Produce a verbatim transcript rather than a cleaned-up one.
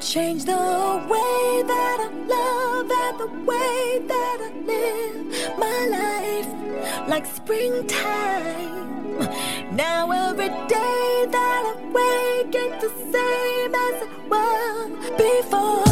Change the way that I love and the way that I live my life like springtime. Now every day that I wake it's the same as it was before.